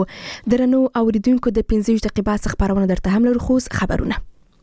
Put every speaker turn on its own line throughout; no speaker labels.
درنو اوریدونکو د 15 دقیقې بعد خبرونه درته هم لرو. خو خبرونه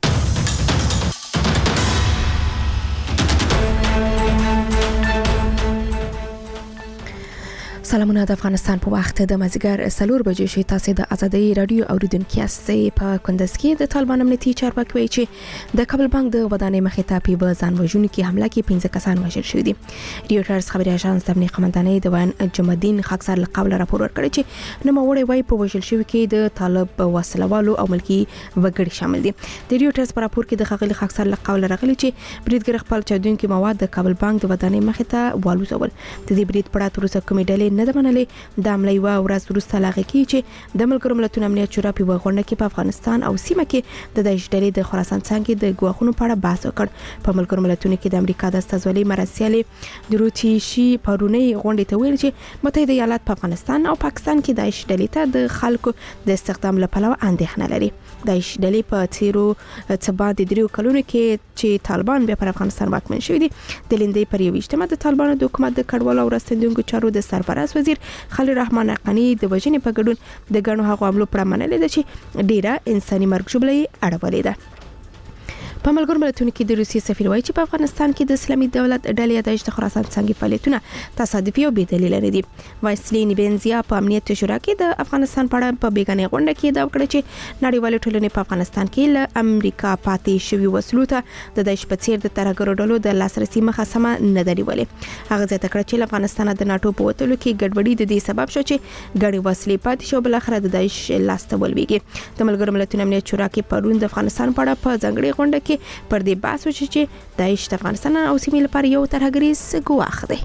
سلامونه د افغانستان په وخت د مازیګر 4 بجې شي. تاسو د ازادي رادیو اوریدونکو یاستئ. په کندز کې د طالبان امنیتي چارواکي وایي چې د کابل بانک د ودانۍ مخې ته په ځان وژونکو کې حمله کې 15 کسان وژل شوي دي. ریوټرز خبري اژانس د امنیت قومندانۍ د وان جمعالدین خاکسار له قبل راپور ورکړی چې نوموړی وایي په وژل شوي کې د طالب وسلوالو او ملکی وګړي شامل دي. د ریوټرز په راپور کې د خغلی خاکسار له قبل راغلي چې بریدګر خپل چاودونکو مواد د کابل بانک د ودانۍ مخې ته والوزول. د دې برید په اړه تر اوسه کومې ډلې نه ده منلې. د عملي وا ورځ وروسته لاغه کی چې د ملګرو ملتونو امنیت شورا په غونډه کې په افغانستان او سیمه کې د داعش ډلې د خراسان څنګه د ګواښونو په اړه بحث وکړ. په ملګرو ملتونو کې د امریکا د استازولۍ مرسیالې دروتیشي پرونی غونډه ته ویل چې متحده ایالات په افغانستان او پاکستان کې داعش ډلې ته د خلکو د استخدام لپاره اندېښنه لري. داعش ډلې په تیرو څبا د دریو کلونو کې چې طالبان بیا پر افغانستان واکمن شوی دي د لیندې پر یو اجتماع د طالبانو د حکومت د کډوالو او راستندونکو چارو د سرپرست وزیر خلیل الرحمن حقانی د وژنې په ګډون د غنو هغو عملو پر منلې ده چې ډیره انساني مرګ جوړلې اړولې ده. په ملګرو ملتونو کې د روسیې سفیر وایي چې په افغانستان کې د اسلامي دولت ډلې داعش د خراسان څنګه فعالیتونه تصادفي او بې دلیل نه دي. وایسلی نیبنزیا په امنیت شورا کې د افغانستان په اړه په بیګانې غونډه کې دا وکړه چې نړیوال ټولنې په افغانستان کې له امریکا پاتې شوی وسلو ته د داعش په څیر د ترهګرو ډلو د لاسرسي مخه سم نه دی ولې. هغه ځکه کړ چې افغانستان د ناتو په وټلو کې ګډوډي د دې سبب شو چې غړي وسلې پاتې شو بل اخر د داعش لاسته ولويږي. د ملګرو ملتونو امنیت شورا کې پرون د افغانستان په اړه په ځنګړې غونډه کې پر دې بحث وشي چې داعش د افغانستان او سیمې لپاره یو ترهګریز ګواښ دی.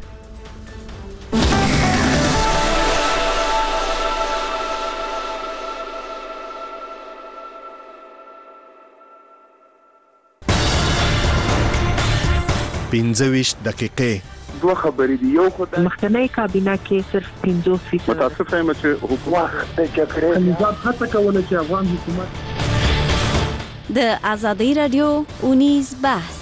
پنځه دقیقې
دوه خبرې دي. یو خو د
مخکنی کابینه کې صرف 50%
متاسفه یم چې حکومت د جګړې
نظام هڅه کوله چې افغان حکومت
د ازادي رادیو اونیز بحث.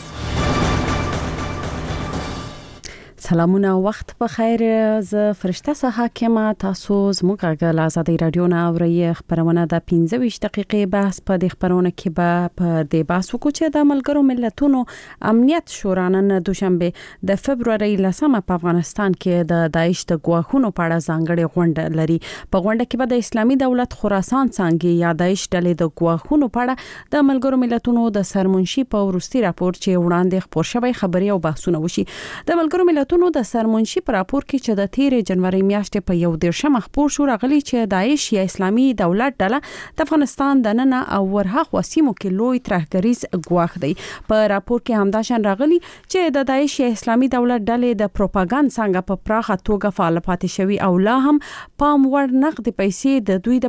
سلامونه وخت په خیر. ز فرشته سه حاکمه تاسو زموږ غږ ازادي رادیو نه اوري. خبرونه د 15 دقیقې بحث په دې خبرونه کې به په دې بحث وکړو چې د ملګرو ملتونو امنیت شورا نن دوشنبه د فبرवरी 10 په افغانستان کې د داعش د ګواښونو په اړه ځانګړې غونډه لري. په غونډه کې به د اسلامي دولت خراسان څنګه یا داعش ډلې د ګواښونو په اړه د ملګرو ملتونو د سرمنشي په ورستي راپور چې وړاندې خبر شوی خبري او بحثونه وشي. د ملګرو ملتونو د سرمنشي پر راپور کې چې د 13 جنوري میاشتې په 1 خبر شو راغلی چې داعش یا اسلامي دولت ډله د افغانستان د نن او ورهغه سیمو کې لوی ترهګریز ګواښ دی. په راپور کې همدا شان راغلی چې د داعش یا اسلامي دولت ډلې د پروپاګاندا څنګه په پراخه توګه فعال پاتې شوی او لا هم پام وړ نقد پیسې د دوی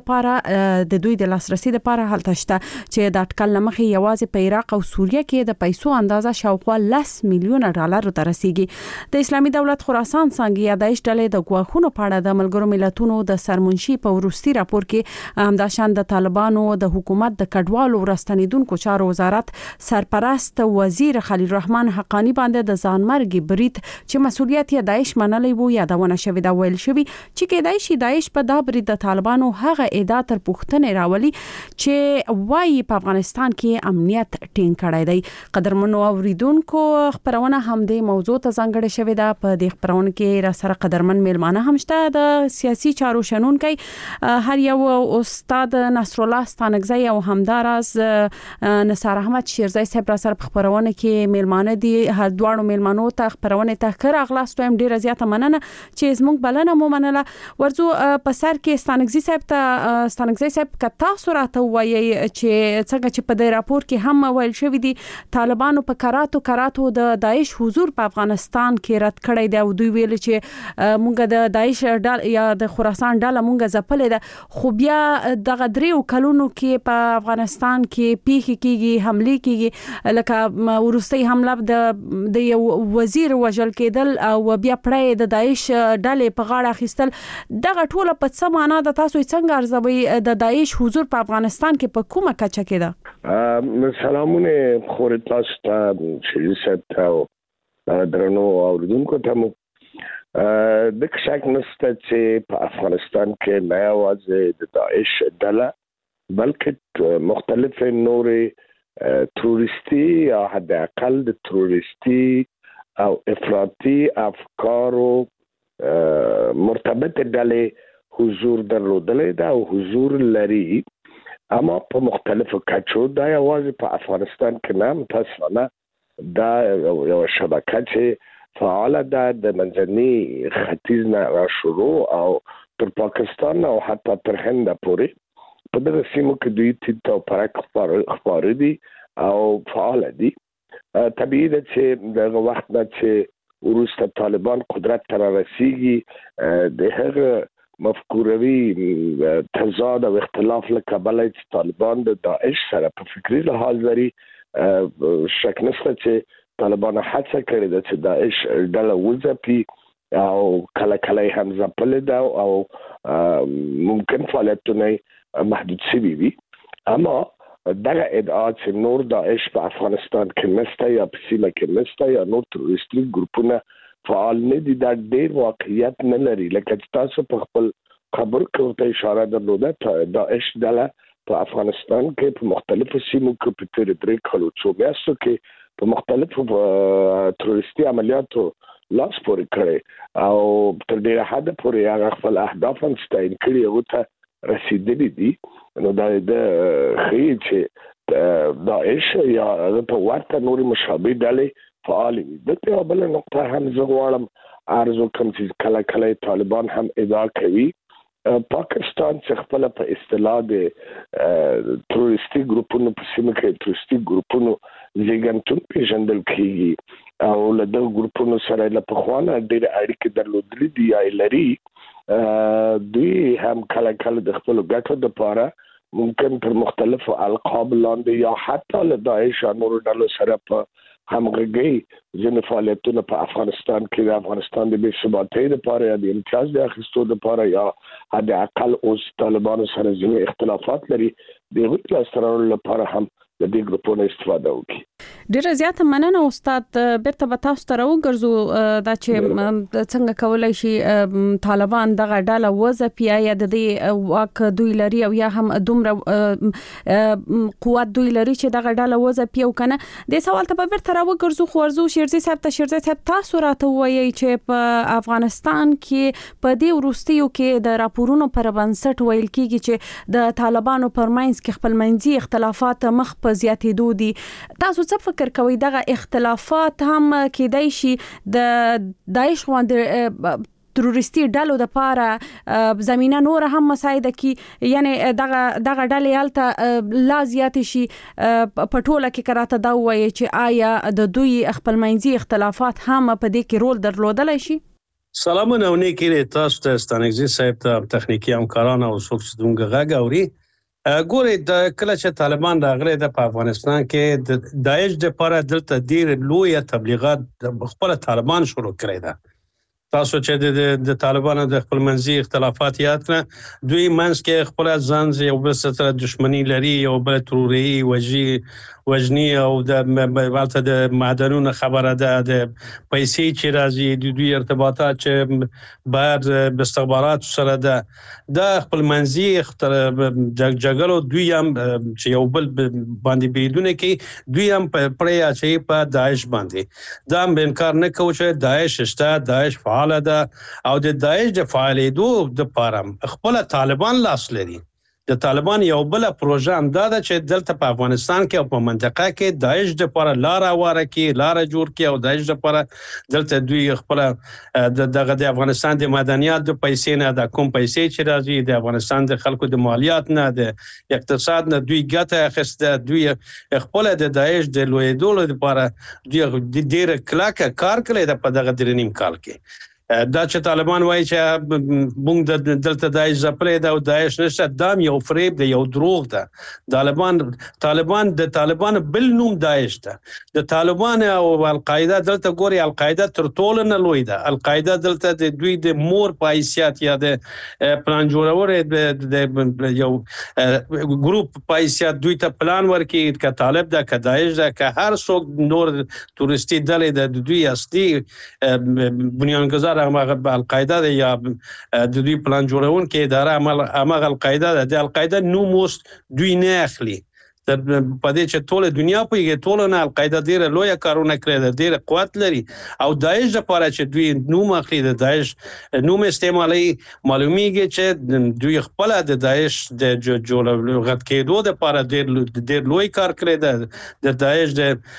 د لاسرسي لپاره هلته شته چې د اټکل لمخې یوازې په عراق او سوریه کې د پیسو اندازه شاوخوا $10 میلیون ته رسیدي. د اسلامي دولت خراسان څنګه یا داعش ډلې د ګواښونو په اړه د ملګرو ملتونو د سرمنشي په ورستي راپور کې همدا شان د طالبانو د حکومت د کډوالو ورستنیدونکو چارو وزارت سرپرست وزیر خلیل الرحمن حقانی باندې د ځانمرګي برید چې مسؤلیت یې داعش منلې وو یادونه شوې دا ویل شوی چې کېدای شي داعش په دا برید د طالبانو هغه ادعا تر پوښتنې راولي چې وايي په افغانستان کې امنیت ټینګ کړی دی. قدرمنو اوریدونکو خبرونه هم د موضوع ته ځانګړې شوې ده. په دې خبرونه کې را سره قدرمن میلمانه هم شته. د سیاسي چارو شنونکي هر یو استاد نصر الله ستانګزی او همدارز نثار احمد شیرزی صاحب را سره خبرونه کې میلمانه دي. هر دوړو میلمانو ته خبرونه ته کړه اغلاستوم ډیره زیاته مننه چې زموږ بلنه مو منله. ورځو په سر کې ستانګزی صاحب کتا سورته وایي چې څنګه چې په دې راپور کې هم ویل شوی دي طالبانو په کراتو د داعش حضور په افغانستان کې رد کړی دی او دوی ویل چې مونږ د داعش ډله یا د خراسان ډله مونږ ځپلې ده خو بیا دغه دریو کلونو کې په افغانستان کې پیښې کیږي حمله کیږي لکه ورستۍ حمله د یو وزیر وژل کېدل او بیا پړې د داعش ډلې په غاړه اخیستل. دغه ټوله په څه معنا د تاسو څنګه ارزوي د داعش حضور په افغانستان کې په کومه کچه کې ده؟
سلامونه خور تاسو ته چې درنو اوریدونکو ته مو
د شک نشته چې په افغانستان کې نه یوازې د داعش ډله بلکې مختلف نورې تروریستي یا حد اقل د تروریستي او افراطي افکارو مرتبط ډلې حضور درلودلې ده او حضور لري، اما په مختلفو کچو دا یوازې په افغانستان کې نه متاسفانه دا یو شبکه چې فعال ده د منځني ختیځ نه شروع او تر پاکستان او حتی تر هند پورې په دغه سیمو کې دوی تیته او پرک خبر دي او فعال دي. طبیعي ده چې دغه وخت نه چې وروسته طالبان قدرت ته رسیږي د هغه مفکوروي تضاد او اختلاف له کبله چې طالبان د داعش سره په فکري لحاظ لري، شک نشته چې طالبان هڅه کړې ده چې داعش ډله وځپي او کله کله هم ځپلې ده او ممکن فعالیتونه محدود شوي وي، اما دغه ادعا چې نور داعش په افغانستان کې نشته یا په سیمه کې نشته یا نور تروریستي ګروپونه فعال نه دي دا ډېر واقعیت نه لري. لکه تاسو په خپل خبر کې ورته اشاره درلوده داعش ډله په افغانستان کې په مختلفو سیمو کې په تیر 3 کالو څو میاشتو کې په مختلفو تروریستي عملیاتو لاس پورې کړي او تر ډیره حد پورې هغه خپل اهداف هم ستاین کړي او ته رسیدلي دي. نو دا د خې چې داعش یا په ورته نوري مشابه ډلې فعال دي. دغه بل نقطه هم زه غواړم ارزو کوم چې کله کله طالبان هم ادعا کوي پاکستان چې خپل په اصطلاح د تروریستي ګروپونو په سیمه کې تروریستي ګروپونو زیږنتون پیژندل کیږي او له دغه ګروپونو سره له پخوانه ډېر اړیکې درلودلې دي یا لري. دوی هم کله کله د خپل ګټو لپاره ممکن پر مختلفو القاب لاندې یا حتی له داعش او نورو ډلو سره په همغږي ځینې فعالیتونه په افغانستان کې د افغانستان د بې ثباتۍ لپاره یا د امتیاز د اخیستو لپاره یا حد اقل اوس طالبانو سره ځینې اختلافات لري د هغوی لاسته راوړلو لپاره هم د دې ګروپونو استفاده وکړي.
ډیره زیاته مننه استاد. بیرته به تاسو ته راوګرځو دا چې څنګه کولای شي طالبان دغه ډله وځپي یا د دې واک دوی لري او یا هم دومره قوت دوی لري چې دغه ډله وځپي او کنه. د سوال ته به بیرته راوګرځو خو ورزو شیرزي صاحب تاسو راته وایي چې په افغانستان کې په دې وروستیو کې د راپورونو پر بنسټ ویل کیږي چې د طالبانو پرمنځ کې خپل منځي اختلافات مخ په زیاتېدو دي. تاسو څه فکر کوي دغه اختلافات هم کېدای شي د داعش غوندې تروریستي ډلو د لپاره زمينه نور هم مساعده کی یعنی دغه ډلې الته لا زیات شي په ټوله کې کراته دا وایي چې آیا د دوی خپل منځي اختلافات هم په دې کې رول درلودلای شي؟
سلامونه ونیکي تاسو ته ستانګزي صاحب ته تخنیکی همکاران او څوک چې دغه غږ اوري. ګوري د کله چې طالبان راغلي د افغانستان کې د داعش د لپاره دلته ډیر لوی تبلیغات خپل طالبان شروع کړی ده. تاسو چې د طالبانو د خپل منځي اختلافات یاد کړه دوی منځ کې خپل ځان یو بل سره دښمنی لري یو بل تروري وجنی او د والته د معدنونو خبره ده د پیسې چې راځي د دوی ارتباطات چې بهر استخبارات سره ده د خپل منځي جګړو دوی هم چې یو بل باندې بریدونه کوي دوی هم پرې اچي په داعش باندې دا انکار نه کوي چې داعش شته داعش فعال ده او د داعش د فعالیدو د لپاره خپل طالبان لاس لري. د طالبان یو بل پروژه هم دا ده چې دلته په افغانستان کې او په منطقه کې داعش د لپاره لار اواره کې لار جوړ کې او داعش د لپاره دلته دوی خپل دغه د افغانستان د مدنیات د پیسې نه د کوم پیسې چې راځي د افغانستان د خلکو د مالیات نه د اقتصاد نه دوی ګټه اخیسته دوی خپل د داعش د لویدو لپاره دوی ډیر کلک کار کړی د په دغه درنیم کال کې. دا چې طالبان وایي چې موږ دلته داعش ځپلې ده او داعش نشته دا یو فریب ده یو دروغ ده. طالبان د طالبان بل نوم داعش ده. د طالبان او القاعده دلته ګوري القاعده تر ټولو نه لوی ده. القاعده دلته د دوی د مور په حیثیت یا د پلان جوړور د یو ګروپ په حیثیت دوی ته پلان ورکي ک طالب ده ک داعش ده ک هر څوک نور تورستی ډلې د دوی اصلي بنیانګذار اداره القاعده یا د دوی پلان جوړون کې اداره عمل القاعده د القاعده نوموست دوی نه اخلي د پدې چې ټول دنیا په ټول نه القاعده ډیره لوی کارونه کړې ډیره قوت لري او داعش لپاره چې دوی نوم اخلي د داعش نوم استعمالي معلومیږي چې دوی خپل د داعش د جوړولو غت کېدو لپاره ډیر لوی کار کړی د داعش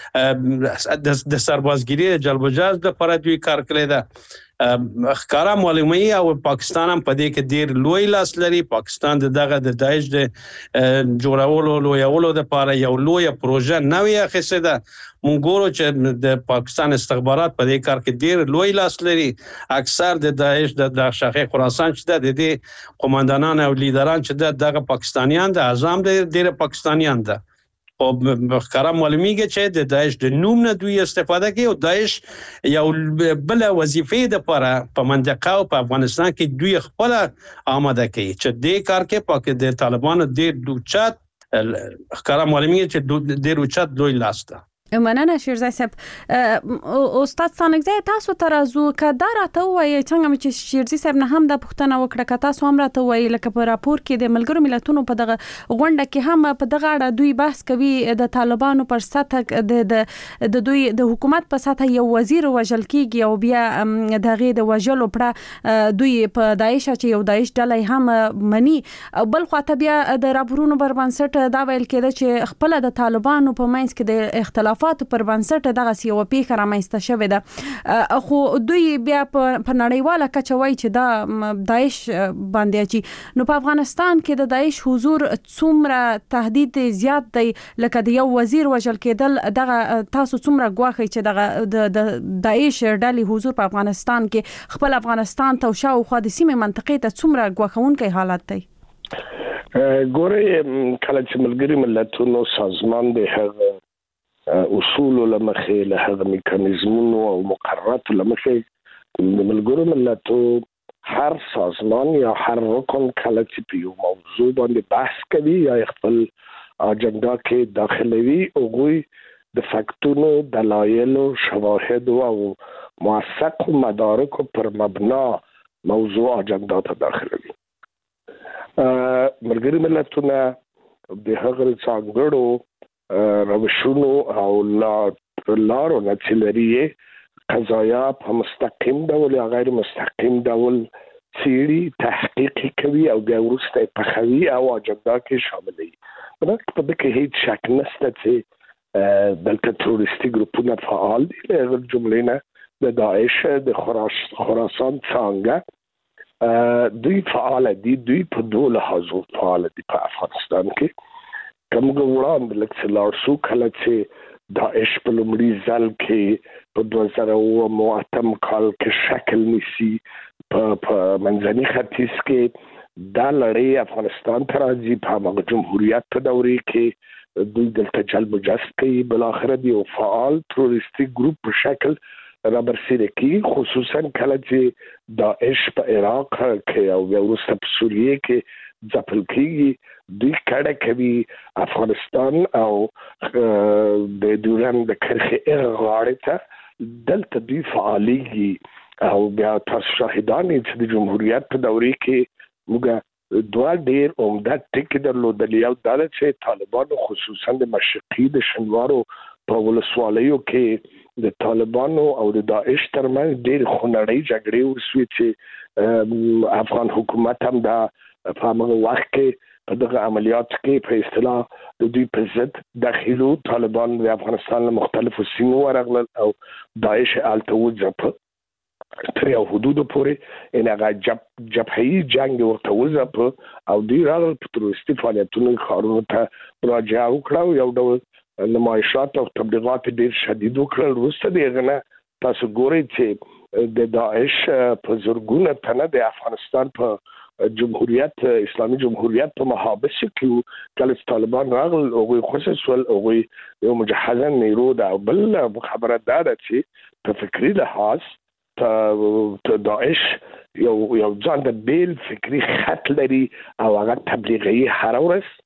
د سربازګری جلبجاز لپاره دوی کار کړی ده خکارا معلومي او پاکستان هم په دې کې ډیر لوی لاس لري پاکستان دغه د داعش د جوړولو لویولو لپاره یو لوی پروژه نوې اخیسته ده مونږ ګورو چې د پاکستان استخبارات په دې کار کې ډیر لوی لاس لري اکثر د داعش د شاخه خراسان چې د دې قوماندانان او لیدران چې دغه پاکستانیان د اعظم ډیر پاکستانیان ده او خکارا معلومیږي چې د داعش د نوم نه دوی استفاده کوي او داعش یو بل وظیفه د لپاره په منطقه او په افغانستان کې دوی خپل آماده کوي چې د کار کې د طالبانو د دوچات خکارا معلومیږي چې د روچات دوی لاسته
مننه شیرزای صاحب استاد ستانکزی تاسو ترازو کدا راته وایي څنګه چې شیرزای صاحب نه هم د پښتنه وکړه که تاسو هم راته وایي لکه په راپور کې د ملګرو ملتونو په دغه غونډه کې هم په دغه اړه دوی بحث کوي د طالبانو پر سطح د دوی د حکومت په سطح یو وزیر وژل کیږي او بیا دغه د وژلو پر دوی په داعش چې یو داعش ډلې هم مني بل خواته بیا د راپورونو پر بنسټ دا ویل کېده چې خپل د طالبانو په منځ کې د اختلاف پر بنسټ دغه سیو پیښه رامنځته شوې ده خو دوی بیا په نړیواله کچه وایي چې دا داعش باندې چې نو په افغانستان کې د داعش حضور څومره تهدید زیات دی لکه د یو وزیر وژل کېدل دغه تاسو څومره ګواښي چې دغه د داعش ډلې حضور په افغانستان کې خپل افغانستان ته شاوخوا د سیمې منطقې ته څومره ګواښونکی حالت دی
ګوره کله چې ملګري ملتونو سازمان د هغه اصول لمخې له هغه میکانیزمونو او مقررات لمخې د ملګرو ملتو هر سازمان یا هر رکن کله چې په یو موضوع باندې بحث کوي یا خپل اجنډا کې داخلوي او د فاکتونو دلایل شواهد او موثق مدارک پر مبنا موضوع اجنډا ته داخلوي ملګري ملتونه د هغه څنګهړو روشونو او لارو نه چې لري قضایا په مستقیم ډول یا غیر مستقیم ډول سیری تحقیق کوي او بیا وروسته په خوي او اجنډا کې شاملوي په دې کې هیڅ شک نشته چې دلته تروریستي ګروپونه فعال دي له جملې نه د داعش د خراسان څنګه دوی فعال دي دوی په دوله حضور فعال دي په افغانستان کې کومه وړاندې لکه لارسو کله چې داعش په لومړي ځل کې په 2008 کال کې شکل نیسي په منځني ختیځ کې دا لړۍ افغانستان ته راځي په هغه جمهوریت په دورې کې دوی دلته جلبجاز کوي بل اخر دی او فعال تروریستي ګروپ په شکل رابرسېره کې خصوصا کله چې داعش په عراق کې او وروسته په سوریه کې ځپل کېږي دوی کډه کوي افغانستان او د دوران د کرخې غاړې ته دلته دوی فعاليږي او بیا تاسو شاهدان چې د جمهوریت په دورې کې موږ دوه ډېر عمده ټکي درلودل یو دا چې طالبانو خصوصا د مشرقي د شنوارو په ولسوالیو کې د طالبانو او د داعش ترمنځ ډېر خونړۍ جګړې وسوي چې افغان حکومت هم دا په هغه وخت کې په دغه عملیات کې په اصطلاح د دوی په ضد داخلو طالبان د افغانستان له مختلفو سیمو ورغلل او داعش الته وځپ تر یو حدود پورې ان هغه جبهي جنگ ورته وځپ او دوی راغلل په تروریستي فعالیتونو خارونو ته راجع وکړو یو ډول نمایشات او تبلیغات ډېر شدید وکړل وروسته دغه نه تاسو ګورئ چې د داعش په زورګونه تنه د افغانستان په جمهوریت اسلامي جمهوریت په محابس کې کله طالبان راغل او خصوصا او یو مجهزه نیرو دا بل خبره ده چې په فکری لحاظ ته داعش یو ځان د بیل فکری خط لري او هغه تبلیغي هر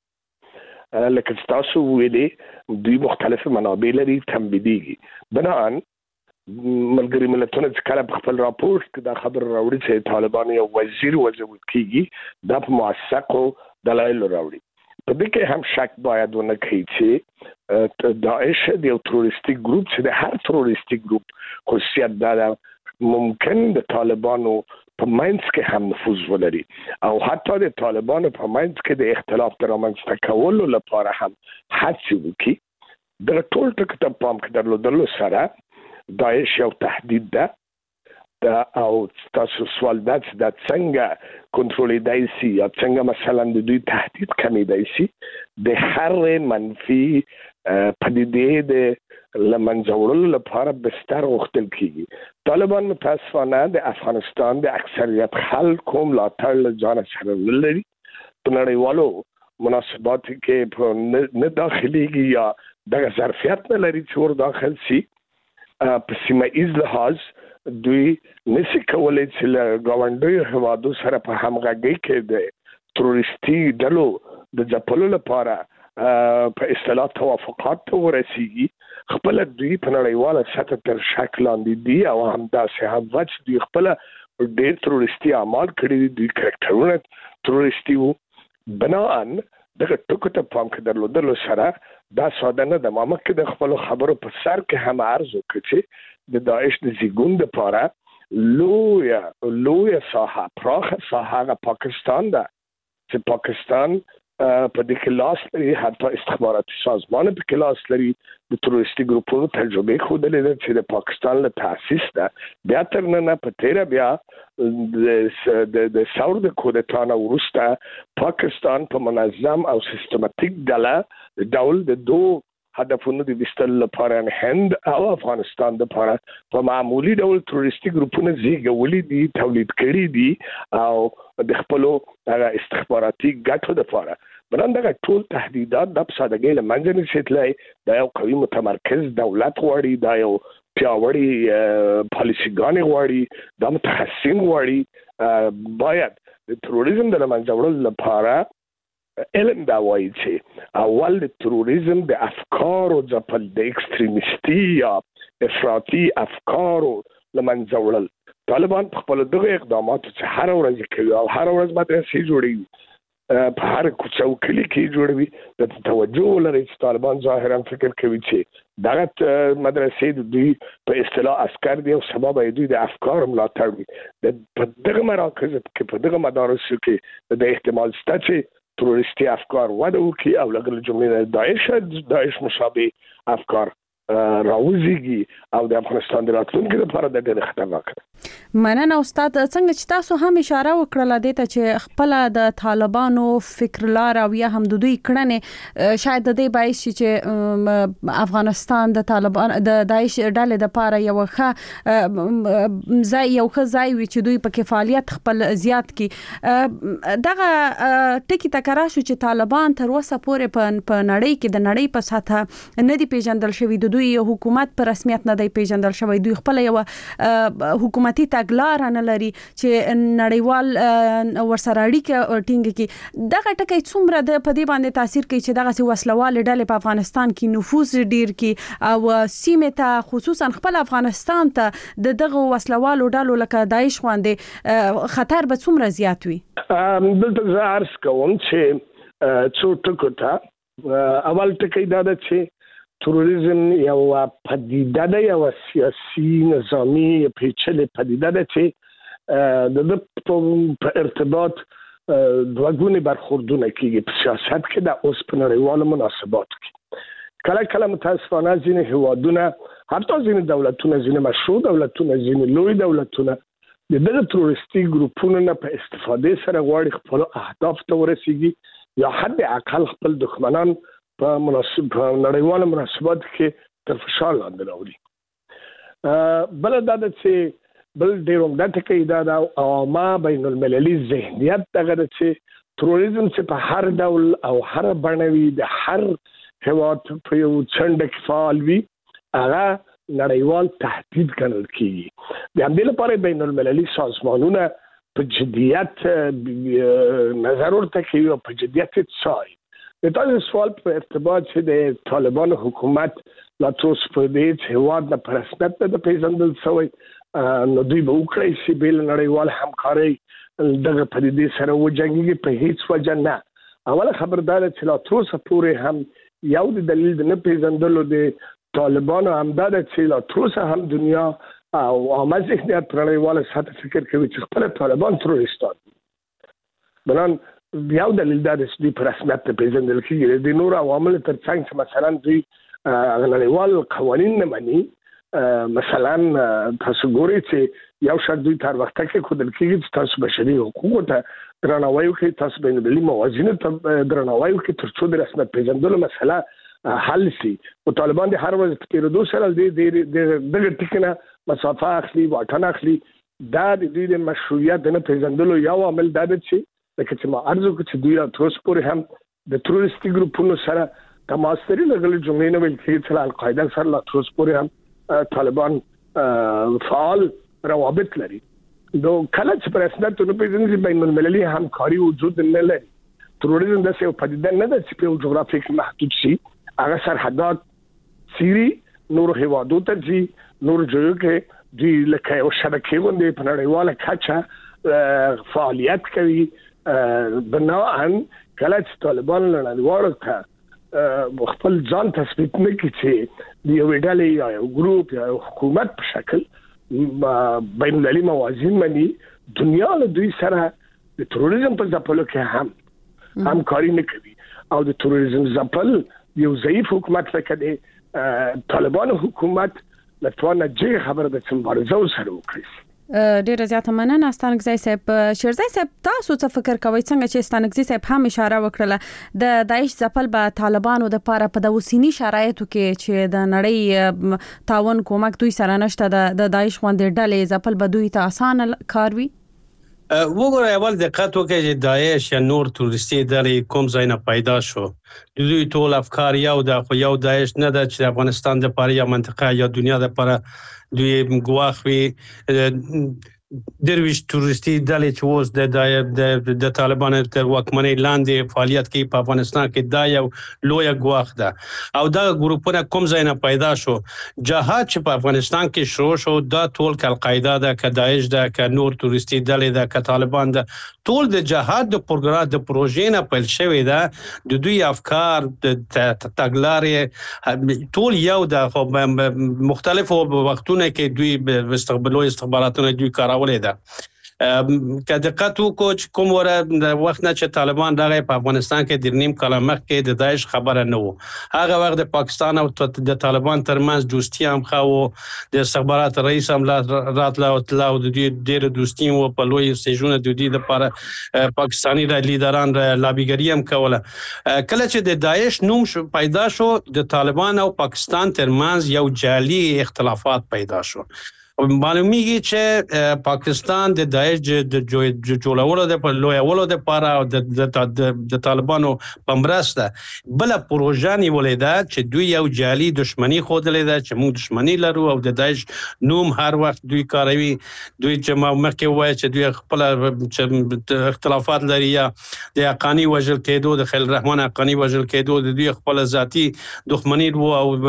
ورځ لکه تاسو ویلي دوی مختلف منابع لري تنبیدي بنان ملګری ملتونه چې کله خپل راپور کې دا خبر راوړي چې طالبان یو وزیر وځول کیږي د موثقو دلایل راوړي. په دې کې هم شک باید ونه کړي چې داعش د یو تروریستیک ګروپ چې د هر تروریستیک ګروپ خصوصیت دا ممکن د طالبانو په منځ کې هم نفوذ ولري او حتی د طالبانو په منځ کې د اختلاف د رامنځته کولو لپاره هم هڅې وکړي. د ټول ټکو ته پام کې درلودلو سره داعش یو تهدید ده او تاسو سوال دا چې دا څنګه کنټرولېدای شي یا څنګه مثلا د دوی تهدید کمیدای شي د هر منفي پدیدې د لمنځه وړلو لپاره بستر غوښتل کیږي. طالبان متاسفانه د افغانستان د اکثریت خلکو ملاتړ له ځان سره نه لري. په نړیوالو مناسباتو کې نه داخليږي یا دغه ظرفیت نه لري چې ور داخل شي. په سیمه ایز لحاظ دوی نشي کولای چې له ګاونډیو هیوادو سره په همغږي کې د تروریستي ډلو د ځپلو لپاره په اصطلاح توافقات ته ورسیږي. خپل دوی په نړیواله سطح تر شک لاندې دي او همداسې هم چې دوی خپل ډېر تروریستي اعمال کړي دي. دوی کرکټرونه تروریستي وو. بناءً دغه ټکو ته پام کې درلودلو سره دا ساده نه ده. ما مخکې د خپل خبرو په سر کې هم عرض وکړ چې د داعش د زیږون لپاره لویه ساحه پراخه ساحه پاکستان ده چې پاکستان په دې کې لاس لري. حتی استخباراتي سازمان په کې لاس لري. د تروریستي ګروپونو تجربه ښودلې ده چې د پاکستان له تاسیس ده بیا تر نن په تیر بیا د ثور د کودتا نه وروسته پاکستان په منظم او سیستماتیک ډول د دوه هدفونو د وستل لپاره هند او افغانستان لپاره په معمولی ډول تروریستي ګروپونه زیږولې دي، تولید کړي دي او د خپلو استخباراتي ګټو لپاره. بلندغه ټول تهدیدات د سادهګۍ له منځه نشي تللی. دا یو قوي متمرکز دولت غواړي، دا یو پیاوړی پالیسیګانې غواړي، دا متخصصین غواړي. باید د تروریزم د منځه وړلو لپاره علم دا وایي چې اول د تروریزم د افکارو ځپل، د اکستریمیستي یا افراطي افکارو له منځه وړل. طالبان په خپل دغه اقداماتو چې هر ورځ کوي او هر ورځ مدرسې جوړوي، په هر کوڅه او کلی کې جوړوي. د توجه لري چې طالبان ظاهرا فکر کوي چې دغه مدرسې د دوی په اصطلاح عسكر دي او سبب دوی د افکار ملاتړ وي. د دغه مراکز کې په دغه مدارسو کې د احتمال شته چې تروریستي افکار وده وکړي او لږ جمله داعش مشابه افکار راوځيږي او د افغانستان د راتلونکي لپاره د ډېر خطرناک ده.
مننه استاد. څنګه چې تاسو هم اشاره وکړه د ته چې خپل د طالبانو فکر لار او یا هم د دوی کړنې شاید د دې باعث شي چې افغانستان د طالبان د داعش ډلې د پاره یو ښه ځای وي چې دوی په فعالیت خپل زیات کی. دغه ټکی تکرار شو چې طالبان تر اوسه پورې په نړۍ کې د نړۍ په سطح نه دی پیژندل شوی. د دوی حکومت په رسمیت نه دی پیژندل شوی. دوی خپل یو حکومتي تګلارې نه لري چې نړیوال ورسره اړیکه ټینګ کړي. دغه ټکی څومره د پدې باندې تاثیر کوي چې دغه وسلوال ډلې په افغانستان کې نفوذ ډیر کړي او سیمه ته خصوصا خپل افغانستان ته دغه وسلوال ډلو لکه داعش باندې خطر به څومره زیات وي؟
دلته زه عرض کوم چې څو ټکو ته اول ټکی دا ده چې تروریزم یو پدیده ده، یو سیاسي نظامی پیچلې پدیده ده چې د ارتباط دوه ګونې برخوردونه کیږي په سیاست کې د اوس په نړیوالو مناسباتو کې. کله کله متاسفانه ځینې هیوادونه، حتی ځینې دولتونه، ځینې مشروع دولتونه، ځینې لوی دولتونه د دغه تروریستي ګروپونو نه په استفادې سره غواړي خپل اهداف ته ورسیږي یا حد اقل خپل دښمنان په نړیوالو مناسباتو کې تر فشار لاندې راوړي. بل دا ده چې بل ډېر عمده ټکی دا د عامه بین المللي ذهنیت دغه ده چې تروریزم چې په هر ډول او هر بڼه وي، د هر هیواد په یو څنډه کې فعال وي، هغه نړیوال تهدید ګڼل کېږي. د همدې لپاره بین المللي سازمانونه په جدیت نظر ورته کوي او په جدیت څاري. دا سوال په ارتباط چې د طالبان حکومت لا تروس په دې هواد د پرسنت د پیژندل شوی نو دوی به وکړي چې بل نړیوال همکاري دغه په دې سره وجنګي په هیڅ وجه نه. اوله خبردار چې لا تروس پورې هم یو د دلیل د نه پیژندلو د طالبان هم دا چې لا تروس هم دنیا او عامه ذهنیت نړیوال سطح فکر کوي چې خپل طالبان تروریستان بلان یو دلیل دا چې دوی په رسمیت ته پیژندل کېږي. د نور عوامل ترڅنګ چې مثلا دوی نړیوال قوانین نه مني، مثلا تاسو ګورئ چې یو شرط دوی تر وخته کې خودل کېږي چې تاسو بشري حقوقو ته درناوی وکړئ، تاسو بین المللي موازینو ته درناوی وکړئ تر څو د رسمیت پیژندلو مسله حل شي. او طالبان د هر ورځ په تېرېدو سره دغه ټکي نه مسافه اخلي، واټن اخلي. دا د دوی د مشروعیت نه پیژندلو یو عامل دا دی چې لکه چې ما عرض وکړ چې دوی تر اوسه پورې هم د تروریستي ګروپونو سره تماس لري. لږ جملې نه ویل کېږي چې القاعده سره لا تر اوسه پورې هم طالبان فعال روابط لري. نو کله چې په رسمیت نه پیژني چې بین المللي همکاري وجود نه لري، تروریزم د څه په دې نه ده چې په جغرافیک محدود شي، هغه سرحدات سیری نور هیوادو ته ځي، نور جوړ کې دوی لکه یو شبکې باندې په نړیواله کچه فعالیت کوي. بناءً کله چې طالبان نړیوالو ته خپل ځان تثبیت نه کړي چې د یو ډلې یا یو ګروپ یا یو حکومت په شکل بین المللي موازین مني، دنیا له دوی سره د تروریزم په ځپلو کې هم همکاري نه کوي. او د تروریزم ځپل یو ضعیف حکومت لکه د طالبانو حکومت لتوانه جې خبره د مبارزه سره وکړي.
ډیره زیاته مننه ستانګزی صاحب. شیرزی صاحب تاسو څه فکر کوئ څنګه چې ستانګزی صاحب هم اشاره وکړه د داعش ځپل به طالبانو د پاره په د اوسنی شرایطو کې چې د نړۍ تعاون کومک دوی سره نشته د داعش غونډې ډلې ځپل به دوی ته اسانه کار وي؟
وګورئ اول دقت وکړئ چې داعش یا نور تروریستي ډلې کوم ځای نه پیدا شو. دوی ټول افکار یو د خو یو داعش نه ده چې افغانستان د پاره یا منطقه یا دنیا د پاره دوی ګواخوي. درویش تروریستي ډلې چې اوس د طالبان تر واکمنۍ لاندې فعالیت کوي په افغانستان کې دا یو لویه ګواښ ده. او دا ګروپونه کوم ځای نه پیدا شو؟ جهاد چې په افغانستان کې شروع شو دا ټول که القاعده ده، که داعش ده، که نور تروریستي ډلې ده، که طالبان ده، ټول د جهاد د پروګرام د پروژې نه پیل شوی ده. د دوی افکار د تګلارې ټول یو ده، خو مختلفو وختونو کې دوی استخباراتونه دوی کارولې ده. که دقت وکړو چې کوم وخت نه چې طالبان راغی په افغانستان کې د نیم کال مخکې د داعش خبره نه و. هغه وخت د پاکستان او د طالبان ترمنځ دوستي هم ښه و، د استخبارات رئیس هم راتله او تله او د دوی ډېره دوستي و په لوی سیجونه د دوی لپاره پاکستاني لیدران لابیګري هم کوله. کله چې د داعش نوم پیدا شو د طالبان او پاکستان ترمنځ یو جعلي اختلافات پیدا شو. معلومیږي چې پاکستان د داعش د جوړولو د لویولو د لپاره او د طالبانو په مرسته بل پروژه نیولې ده چې دوی یو جعلي دښمنی خوده ده چې موږ دښمنی لرو او د داعش نوم هر وخت دوی کاروي. دوی چې ما مخکې وایي چې دوی خپل اختلافات لري یا د حقانی وژل کېدو، د خلیل الرحمن حقانی وژل کېدو، د دوی خپل ذاتی دښمنی وو او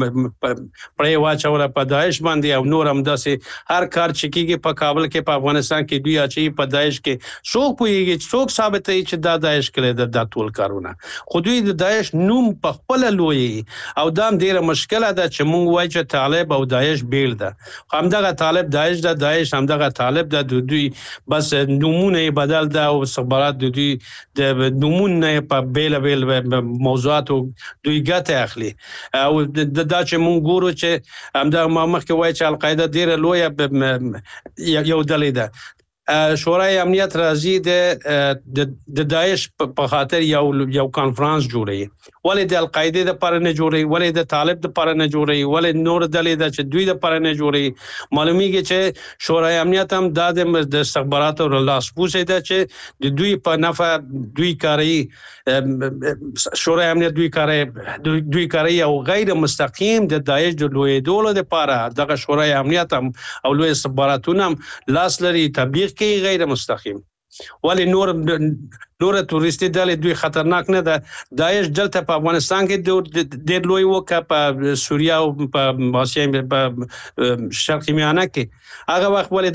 پرې واچوله په داعش باندې او نور هم هر کار چې کېږي په کابل کې په افغانستان کې دوی اچي په داعش کې څوک پوهیږي څوک ثابتوي چې دا داعش کړی دا ټول کارونه. خو دوی د داعش نوم په خپل لوی او دا ډیره مشکله ده چې مونږ وایو چې طالب او داعش بیل ده. خو همدغه طالب داعش ده، داعش همدغه طالب ده. دوی بس نومونه بدل ده او استخبارات د دوی د نومونه په بیل موضوعات دوی ګټه اخلي. او دا چې مونږ ګورو چې همدغه ما مخکې وایي چې القاعده ډیره لویه یو ډلې ده. شورای امنیت راځي د داعش په خاطر یو کانفرنس جوړوي، ولې د القاعده د لپاره نه جوړوي، ولې د طالب د لپاره نه جوړوي، ولې نور ډلې د چې دوی د لپاره نه جوړوي. معلومیږي چې شورای امنیت هم د استخباراتو لاسپوڅی ده چې د دوی په نفع دوی کاری. شورای امنیت دوی کاری او غیر مستقیم د داعش د لویدولو لپاره دغه شورای امنیت هم او لوی استخباراتونه هم لاس لري تبلیغ کې غیر مستقیم. ولی نور توريستي ډلې دوی خطرناک نه ده. داعش دلته په افغانستان کې ډېر لوی وکړ، په سوریه او په آسیا په شرق میانه کې هغه وخت ولې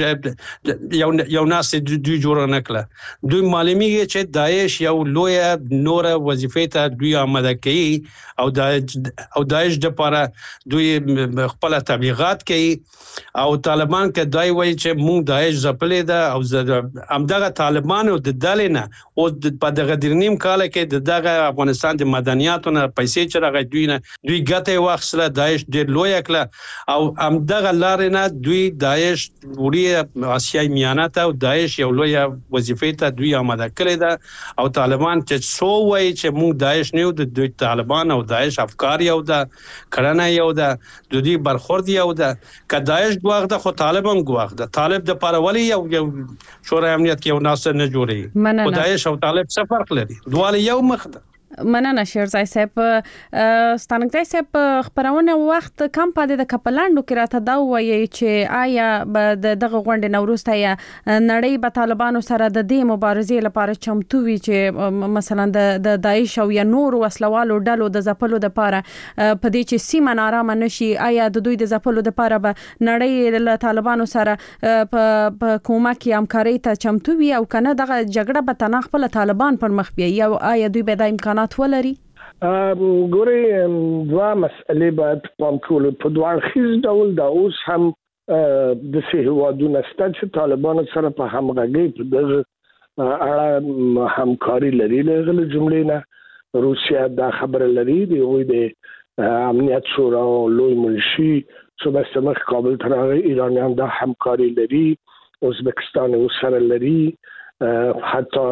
داسې یو ناس دوی جوړ نه کړه. دوی معلومیږي چې داعش یو لوی نور وظیفه ته دوی آماده کوي او داعش د لپاره دوی خپل تبلیغات کوي او طالبان کې دای وایي چې موږ داعش ځپلې ده او همدغه طالبانو د دلینه او په دغه درنیم کال کې دغه افغانستان د مدنیاتو نه پیسې چې راغی دوی ګټه واخیسله، داعش ډېر لوی کړه او همدغه لارې نه دوی داعش وړي آسیای میانه ته او داعش یو لوی وظیفه ته دوی آماده کړی ده او طالبان چې سو وایي چې موږ داعش نه یو، د دوی طالبان او داعش افکار یو ده، کړنه یو ده، د دوی برخورد یو ده. که داعش ګواښ ده خو طالب هم ګواښ ده. طالب د پاره ولی یو شورای امنیت کې یو ناصر نه جوړي، خو داعش او طالب څه فرق لري؟ دواړه یو مخ ده.
مننه شیرزای صاحب. ستانکزای صاحب خبرونه وخت کم پاتې د کپلاندو کې راته دا وایي چې آیا دغه غونډې نوروسته یا نړۍ به طالبانو سره د دې مبارزې لپاره چمتو وي چې مثلا د داعش او یا نور وسلوالو ډلو د ځپلو لپاره په دې چې سیمه نارامه نشي، آیا د دوی د ځپلو لپاره به نړۍ له طالبانو سره په کومک یا همکارۍ ته چمتو وي او کنه دغه جګړه به تنه خپل طالبان پر مخ بیاي او آیا دوی به د امکانات ولري؟
ګوري دوا مسئله باید پام کول په دوه اړخیز ډول دا اوس هم د هیوادونو ستاسو طالبانو سره په همغږي په دغه اړه همکاري لري. له جملې نه روسیا دا خبره لري د امنیت شورا لوی منشي صوبه سمخ کابل تر ایرانیان دا همکاري لري، ازبکستان سره لري، حتی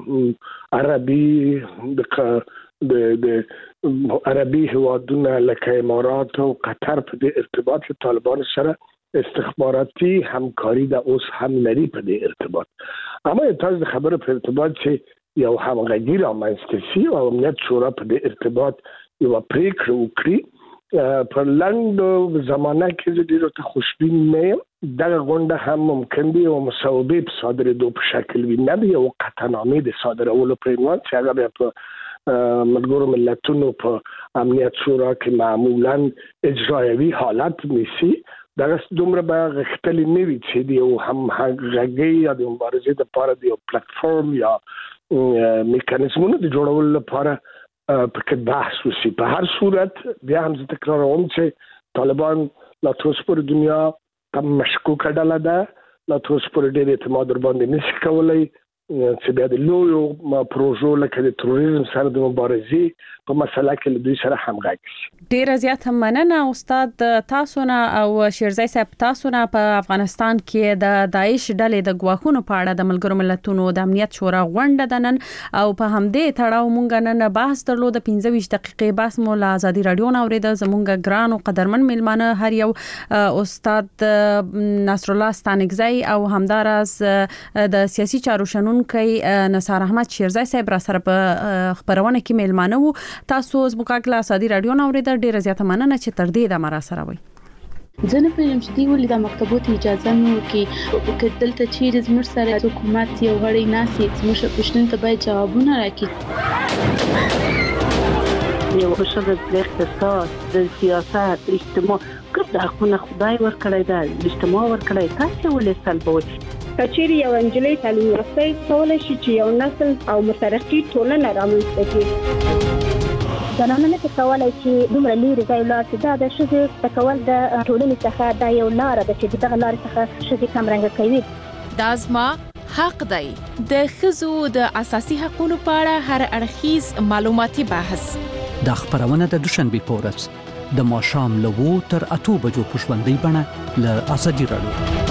عربي د عربي هیوادونه لکه امارات او قطر په دې ارتباط طالبان سره استخباراتي همکاري د اوس هم لري په دې ارتباط. اما تاسو د خبره په ارتباط چې یو همغږي رامنځته شي او امنیت شورا په دې ارتباط یو پریکړه وکړي په لاندو زمانه کې ډیرو ته خوشبین نه یم. دغه غونډه هم ممکن دی او مصوبې په صادرېدو په شکل وي، نه دی یو قطعنامې د صادرولو پر عنوان چې هغه بیا په ملګرو ملتونو په امنیت شورا کې معمولا اجرایوي حالت نیسي. دغه دومره به غښتلي نه وي چې دی یو همغږي یا د مبارزې لپاره د یو پلیټفارم یا میکانیزمونو د جوړولو لپاره پکې بحث وشي. په هر صورت بیا هم زه تکراروم چې طالبان لا تر اوسه پورې دنیا کم مشکوکه ډله ده، لا تر اوسه پورې ډېر اعتماد ورباندې نشي کولی چې بیا د لویو پروژو لکه د تروریزم سره د مبارزې په مسله کې له دوی سره همغږي شي.
ډیره زیاته مننه استاد تاسو نه او شیرزای صاحب تاسو نه. په افغانستان کې د داعش ډلې د ګواښونو په اړه د ملګرو ملتونو د امنیت شورا غونډه ده نن او په همدې تړاو مونږ نن بحث درلود. 15 دقیقې بحث مو له ازادي رادیو نه اورید. زمونږ ګران او قدرمن میلمانه هر یو استاد نصر الله ستانکزی او همدارس د سیاسي چارو شنونکي نثار احمد شیرزای صاحب را سره په خبرونه کې میلمانه وو. تاسو زموږ له ازادي رادیو نه اورید. ډیره زیاته مننه چې تر دې د مرا سره وي.
زه نه پوهیږم چې دی ولې د مکتبونو اجازه نه ورکوي. دلته چیرې زموږ سره حکومت یو غړی ناسي زموږ پوښتنې ته باید جوابونه راکړي.
یو خوشاله د اقتصاد، د سیاست، اجتماع ګډ حقونه خدای ورکړی دا اجتماع ورکړی، تاسو ولې سلبوي؟
کچېری یو انجلۍ تعلیم یافته کولای شي چې یو نسل او مترقي ټولنه رامنځته کړي.
زنانه نه کولای چې دومره لري ځای لاړ چې دا د ښځې تکول د ټولنې څخه دا یو لار ده چې دغه لار څخه ښځې کمرنګ کوي.
دا زما حق دی. د ښځو د اساسي حقوقو په اړه هر اړخیز معلوماتي بحث
د خبرونه د دوشنبه په ورځ د ماښام له 2 تر 8 بجو په ژوندۍ بڼه له ازادي رادیو